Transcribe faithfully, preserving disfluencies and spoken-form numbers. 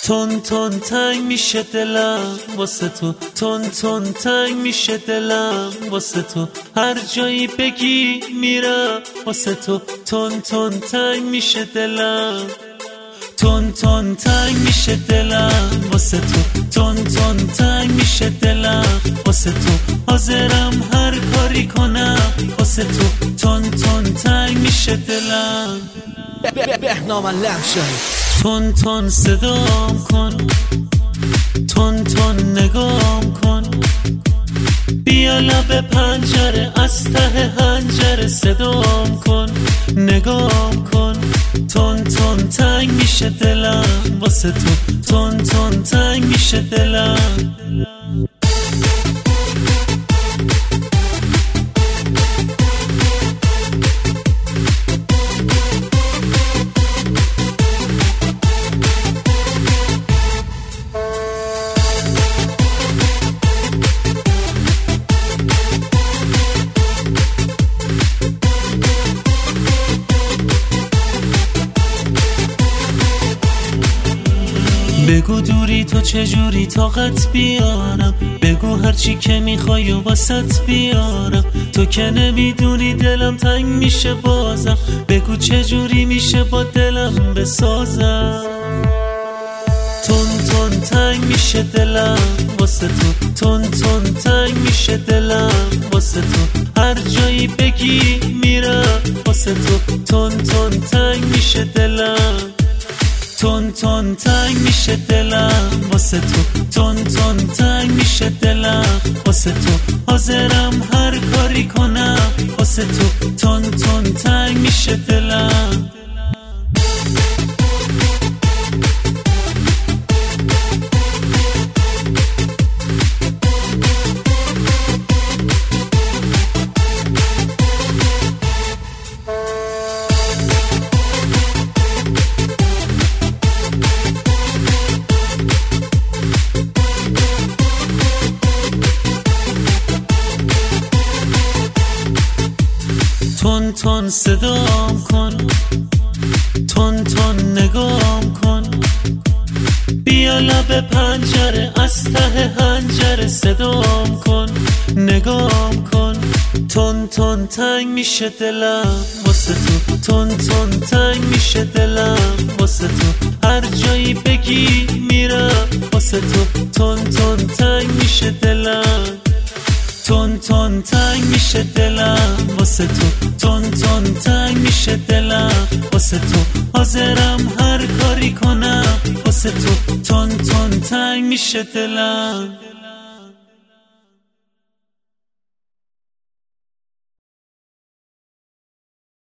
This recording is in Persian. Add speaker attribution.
Speaker 1: تون تون تنگ میشه دلم واسه تو، تون تون تنگ میشه دلم واسه تو، هر جایی بگی میرم واسه تو، تون تون تنگ میشه دلم، تون تون تنگ میشه دلم واسه تو، تون تون تنگ میشه دلم واسه تو، حاضرم هر کاری کنم واسه تو، تون تون تنگ میشه دلم.
Speaker 2: بهنام لمشایی
Speaker 1: تون تون صدام کن، تون تون نگام کن، بیا لب پنجره از ته حنجره صدام کن، نگام کن، تون تون تنگ میشه دلم واسه تو، تون تون تنگ میشه دلم. بگو دوری تو چجوری طاقت بیارم، بگو هرچی که میخوای و واسط بیارم، تو که نمیدونی دلم تنگ میشه بازم، بگو چجوری میشه با دلم بسازم. تون تون تنگ میشه دلم واسه تو، تون تون تنگ میشه دلم واسه تو، هر جایی بگی میرم واسه تو، تون تون تنگ میشه دلم، تون تون تنگ میشه دلم واسه تو، تون تون تنگ میشه دلم واسه تو، حاضرم هر کاری کنم واسه تو، تون تون تنگ میشه دلم. تون تون صدام کن، تون تون نگام کن، بیا لب پنجره از ته حنجره صدام کن، نگام کن، تون تون تنگ میشه دلم واسه تو، تون تون تنگ میشه دلم واسه تو، هر جایی بگی میرم واسه تو، تون تون تنگ میشه دلم، تون تون تنگ میشه دلم واسه تو، تون تون تنگ میشه دلم واسه تو، حاضرم هر کاری کنم واسه تو، تون تون تنگ میشه دلم.